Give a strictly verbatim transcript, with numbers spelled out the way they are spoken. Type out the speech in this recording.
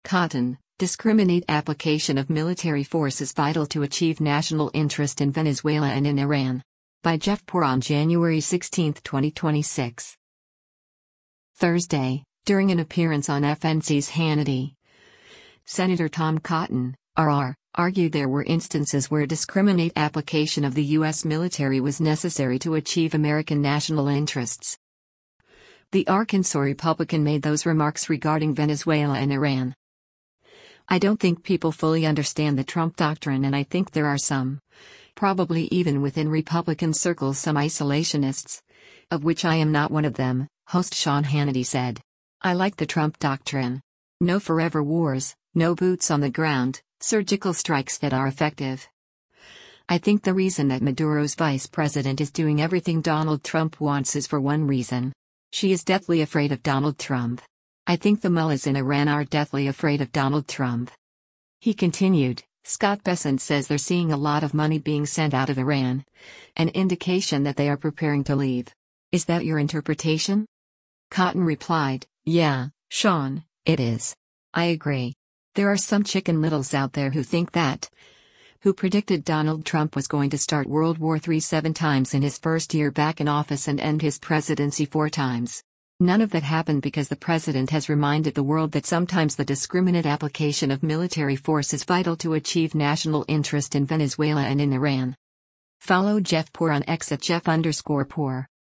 Cotton, discriminate application of military force is vital to achieve national interest in Venezuela and in Iran. By Jeff Poor on January sixteenth, twenty twenty-six. Thursday, during an appearance on F N C's Hannity, Senator Tom Cotton, R R, argued there were instances where discriminate application of the U S military was necessary to achieve American national interests. The Arkansas Republican made those remarks regarding Venezuela and Iran. I don't think people fully understand the Trump doctrine, and I think there are some, probably even within Republican circles, some isolationists, of which I am not one of them, host Sean Hannity said. I like the Trump doctrine. No forever wars, no boots on the ground, surgical strikes that are effective. I think the reason that Maduro's vice president is doing everything Donald Trump wants is for one reason. She is deathly afraid of Donald Trump. I think the mullahs in Iran are deathly afraid of Donald Trump. He continued, Scott Bessent says they're seeing a lot of money being sent out of Iran, an indication that they are preparing to leave. Is that your interpretation? Cotton replied, Yeah, Sean, it is. I agree. There are some chicken littles out there who think that, who predicted Donald Trump was going to start World War Three seven times in his first year back in office and end his presidency four times. None of that happened because the president has reminded the world that sometimes the discriminate application of military force is vital to achieve national interest in Venezuela and in Iran. Follow Jeff Poor on X at Jeff underscore Poor.